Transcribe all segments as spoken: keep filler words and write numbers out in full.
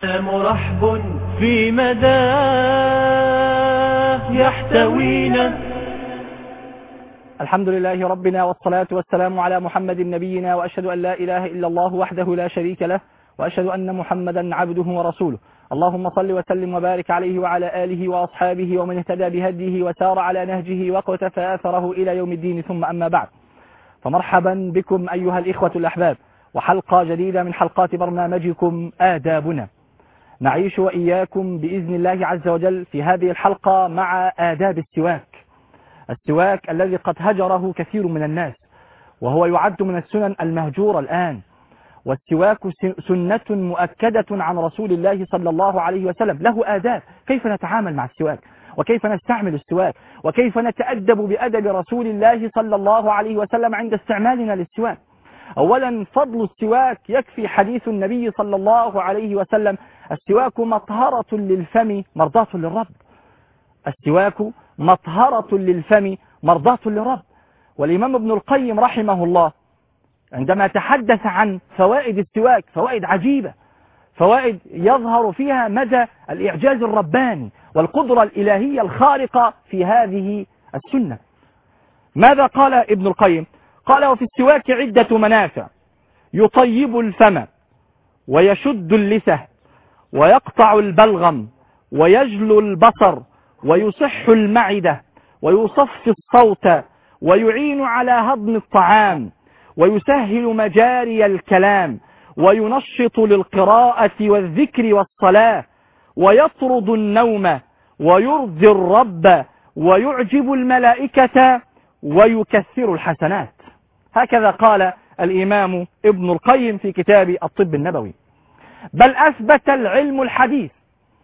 مرحب في مداه يحتوينا. الحمد لله ربنا، والصلاة والسلام على محمد نبينا، وأشهد أن لا إله إلا الله وحده لا شريك له، وأشهد أن محمدا عبده ورسوله. اللهم صل وسلم وبارك عليه وعلى آله وأصحابه ومن اهتدى بهديه وسار على نهجه واقتفى أثره إلى يوم الدين، ثم أما بعد. فمرحبا بكم أيها الإخوة الأحباب، وحلقة جديدة من حلقات برنامجكم آدابنا. نعيش وإياكم بإذن الله عز وجل في هذه الحلقة مع آداب السواك. السواك الذي قد هجره كثير من الناس، وهو يعد من السنن المهجورة الآن. والسواك سنة مؤكدة عن رسول الله صلى الله عليه وسلم، له آداب. كيف نتعامل مع السواك، وكيف نستعمل السواك، وكيف نتأدب بأدب رسول الله صلى الله عليه وسلم عند استعمالنا للسواك. أولا، فضل السواك يكفي حديث النبي صلى الله عليه وسلم: السواك مطهرة للفم مرضاة للرب. السواك مطهرة للفم مرضاة للرب. والإمام ابن القيم رحمه الله عندما تحدث عن فوائد السواك، فوائد عجيبة، فوائد يظهر فيها مدى الإعجاز الرباني والقدرة الإلهية الخارقة في هذه السنة. ماذا قال ابن القيم؟ قال: وفي السواك عدة منافع: يطيب الفم، ويشد اللثة، ويقطع البلغم، ويجلو البصر، ويصح المعدة، ويصفي الصوت، ويعين على هضم الطعام، ويسهل مجاري الكلام، وينشط للقراءة والذكر والصلاة، ويطرد النوم، ويرضي الرب، ويعجب الملائكة، ويكثر الحسنات. هكذا قال الإمام ابن القيم في كتاب الطب النبوي. بل أثبت العلم الحديث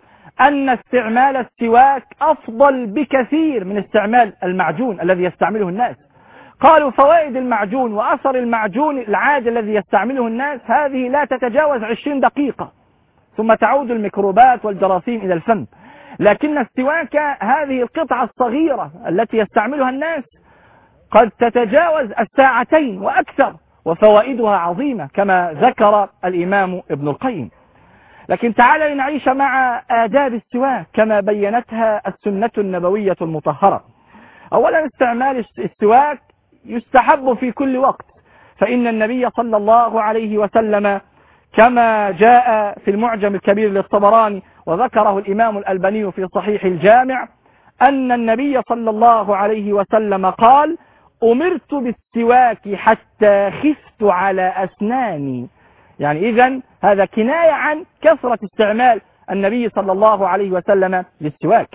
أن استعمال السواك أفضل بكثير من استعمال المعجون الذي يستعمله الناس. قالوا: فوائد المعجون وأثر المعجون العادي الذي يستعمله الناس هذه لا تتجاوز عشرين دقيقة، ثم تعود الميكروبات والجراثيم إلى الفم. لكن السواك هذه القطعة الصغيرة التي يستعملها الناس قد تتجاوز الساعتين وأكثر، وفوائدها عظيمة كما ذكر الإمام ابن القيم. لكن تعالى نعيش مع آداب السواك كما بينتها السنة النبوية المطهرة. أولا، استعمال السواك يستحب في كل وقت، فإن النبي صلى الله عليه وسلم كما جاء في المعجم الكبير للطبراني وذكره الإمام الألباني في صحيح الجامع أن النبي صلى الله عليه وسلم قال: أمرت بالسواك حتى خفت على أسناني. يعني إذن هذا كناية عن كثرة استعمال النبي صلى الله عليه وسلم للسواك.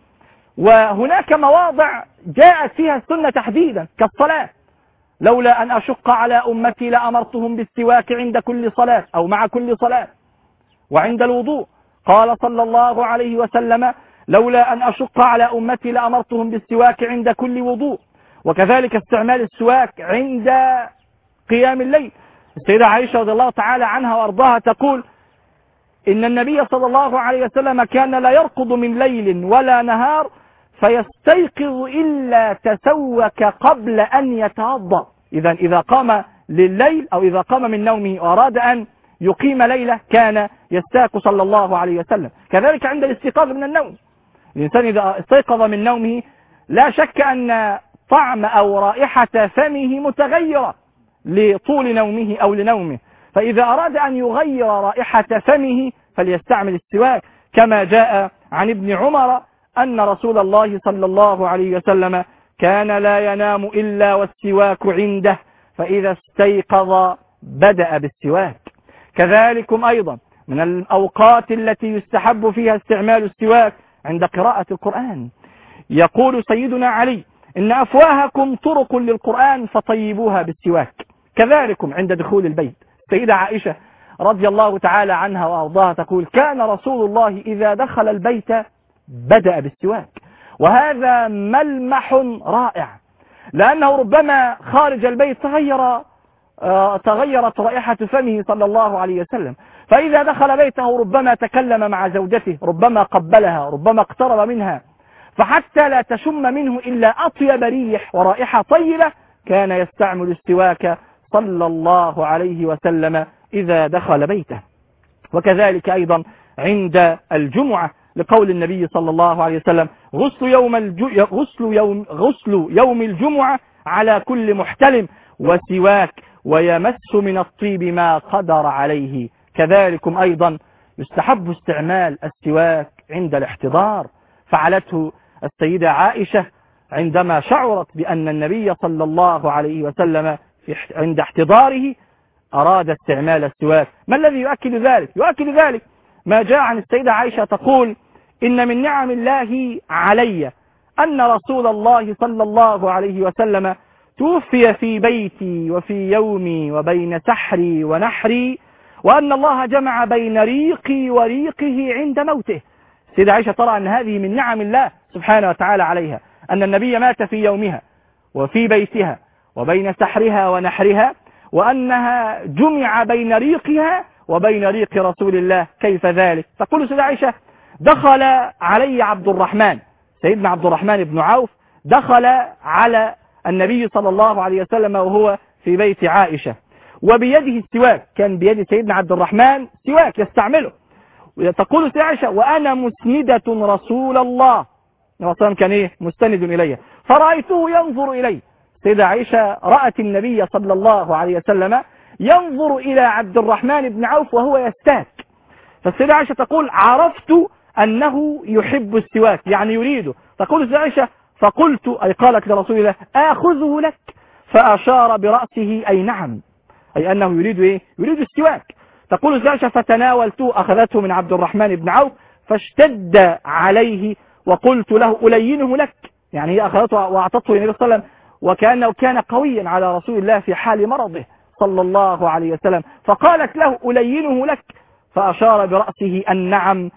وهناك مواضع جاءت فيها السنة تحديدا كالصلاة: لولا أن أشق على أمتي لأمرتهم بالسواك عند كل صلاة أو مع كل صلاة. وعند الوضوء قال صلى الله عليه وسلم: لولا أن أشق على أمتي لأمرتهم بالسواك عند كل وضوء. وكذلك استعمال السواك عند قيام الليل. السيدة عائشة رضي الله تعالى عنها وأرضاها تقول: إن النبي صلى الله عليه وسلم كان لا يرقد من ليل ولا نهار فيستيقظ إلا تسوك قبل أن يتوضأ. إذا إذا قام لليل أو إذا قام من نومه وأراد أن يقيم ليلة كان يستاك صلى الله عليه وسلم. كذلك عند الاستيقاظ من النوم، الإنسان إذا استيقظ من نومه لا شك أن طعم أو رائحة فمه متغيرة لطول نومه أو لنومه، فإذا أراد أن يغير رائحة فمه فليستعمل السواك، كما جاء عن ابن عمر أن رسول الله صلى الله عليه وسلم كان لا ينام إلا والسواك عنده، فإذا استيقظ بدأ بالسواك. كذلكم أيضا من الأوقات التي يستحب فيها استعمال السواك عند قراءة القرآن. يقول سيدنا علي: إن أفواهكم طرق للقرآن فطيبوها بالسواك. كذلكم عند دخول البيت. سيدة عائشة رضي الله تعالى عنها وأرضاها تقول: كان رسول الله إذا دخل البيت بدأ بالسواك. وهذا ملمح رائع، لأنه ربما خارج البيت تغير آه تغيرت رائحة فمه صلى الله عليه وسلم، فإذا دخل بيته ربما تكلم مع زوجته، ربما قبلها، ربما اقترب منها، فحتى لا تشم منه إلا أطيب ريح ورائحة طيبة كان يستعمل السواك صلى الله عليه وسلم إذا دخل بيته. وكذلك أيضا عند الجمعة، لقول النبي صلى الله عليه وسلم: غسل يوم, الج... غسل يوم... غسل يوم الجمعة على كل محتلم، وسواك، ويمس من الطيب ما قدر عليه. كذلكم أيضا يستحب استعمال السواك عند الاحتضار، فعلته السيدة عائشة عندما شعرت بأن النبي صلى الله عليه وسلم عند احتضاره أراد استعمال السواك. ما الذي يؤكد ذلك؟ يؤكد ذلك ما جاء عن السيدة عائشة تقول: إن من نعم الله علي أن رسول الله صلى الله عليه وسلم توفي في بيتي وفي يومي وبين سحري ونحري، وأن الله جمع بين ريقي وريقه عند موته. السيدة عائشة ترى أن هذه من نعم الله سبحانه وتعالى عليها، أن النبي مات في يومها وفي بيتها وبين سحرها ونحرها، وأنها جمع بين ريقها وبين ريق رسول الله. كيف ذلك؟ تقول السيدة عائشة: دخل علي عبد الرحمن، سيدنا عبد الرحمن بن عوف دخل على النبي صلى الله عليه وسلم وهو في بيت عائشة، وبيده السواك، كان بيد سيدنا عبد الرحمن سواك يستعمله. تقول السيدة عائشة: وأنا مسندة رسول الله، الرسول كان إيه؟ مستند إليه، فرأيته ينظر إلي. سيدة عائشة رأت النبي صلى الله عليه وسلم ينظر إلى عبد الرحمن بن عوف وهو يستاك. فالسيدة عائشة تقول: عرفت أنه يحب السواك، يعني يريده. تقول السيدة عائشة: فقلت، أي قالت لرسول الله: آخذه لك؟ فأشار برأسه أي نعم، أي أنه يريد إيه؟ يريد السواك. تقول السيدة عائشة: فتناولته، أخذته من عبد الرحمن بن عوف، فاشتد عليه وقلت له: ألينه لك، يعني هي أخذته وأعطته للنبي صلى الله عليه وسلم، وكأنه كان قويا على رسول الله في حال مرضه صلى الله عليه وسلم، فقالت له: ألينه لك؟ فأشار برأسه النعم،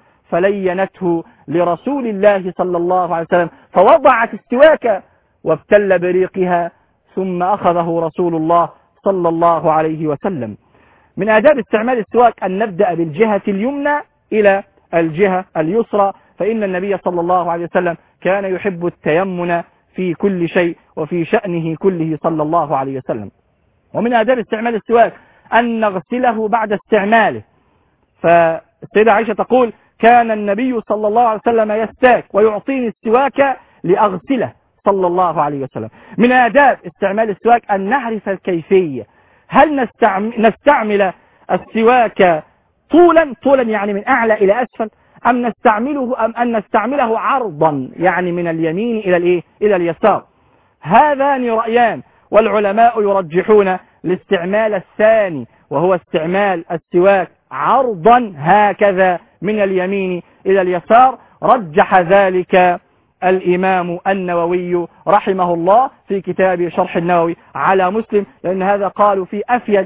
فلينته لرسول الله صلى الله عليه وسلم، فوضعت السواك وابتل بريقها، ثم أخذه رسول الله صلى الله عليه وسلم. من آداب استعمال السواك أن نبدأ بالجهة اليمنى إلى الجهة اليسرى، فإن النبي صلى الله عليه وسلم كان يحب التيمن في كل شيء وفي شأنه كله صلى الله عليه وسلم. ومن آداب استعمال السواك أن نغسله بعد استعماله، فالسيدة عائشة تقول: كان النبي صلى الله عليه وسلم يستاك ويعطيني السواك لأغسله صلى الله عليه وسلم. من آداب استعمال السواك أن نعرف الكيفية، هل نستعمل السواك طولا طولا يعني من أعلى إلى أسفل، أم نستعمله أم أن نستعمله عرضا يعني من اليمين إلى الإيه؟ إلى اليسار. هذان رأيان، والعلماء يرجحون الاستعمال الثاني، وهو استعمال السواك عرضا هكذا من اليمين إلى اليسار. رجح ذلك الإمام النووي رحمه الله في كتاب شرح النووي على مسلم، لأن هذا قالوا في أفيد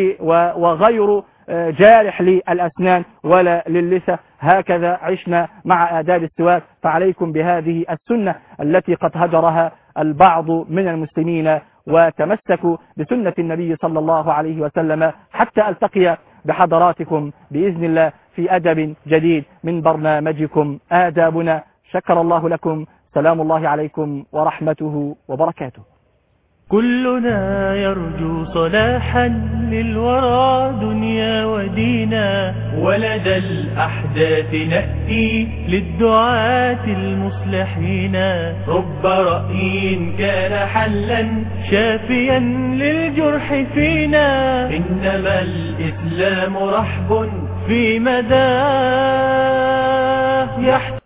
وغير جارح للأسنان ولا للثة. هكذا عشنا مع آداب السواك، فعليكم بهذه السنة التي قد هجرها البعض من المسلمين، وتمسكوا بسنة النبي صلى الله عليه وسلم، حتى ألتقي بحضراتكم بإذن الله في أدب جديد من برنامجكم آدابنا. شكر الله لكم، سلام الله عليكم ورحمته وبركاته. كلنا يرجو صلاحا للورى دنيا ودينا، ولدى الأحداث نأتي للدعاة المصلحين. رب رأي كان حلا شافيا للجرح فينا، إنما الإسلام رحب في مداه يحتوي